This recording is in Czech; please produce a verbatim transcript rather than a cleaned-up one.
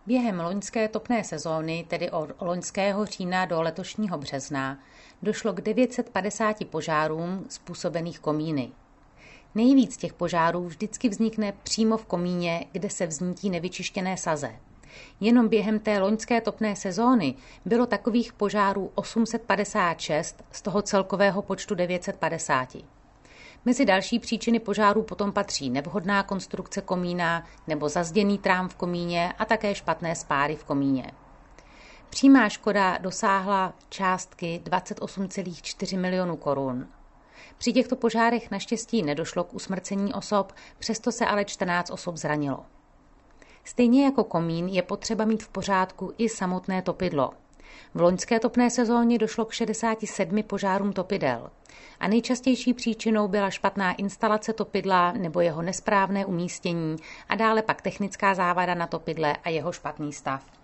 Během loňské topné sezóny, tedy od loňského října do letošního března, došlo k devět set padesáti požárům způsobených komíny. Nejvíc těch požárů vždycky vznikne přímo v komíně, kde se vznítí nevyčištěné saze. Jenom během té loňské topné sezóny bylo takových požárů osm set padesát šest z toho celkového počtu devět set padesát. Mezi další příčiny požárů potom patří nevhodná konstrukce komína nebo zazděný trám v komíně a také špatné spáry v komíně. Přímá škoda dosáhla částky dvacet osm celá čtyři milionu korun. Při těchto požárech naštěstí nedošlo k usmrcení osob, přesto se ale čtrnáct osob zranilo. Stejně jako komín je potřeba mít v pořádku i samotné topidlo. V loňské topné sezóně došlo k šedesáti sedmi požárům topidel a nejčastější příčinou byla špatná instalace topidla nebo jeho nesprávné umístění a dále pak technická závada na topidle a jeho špatný stav.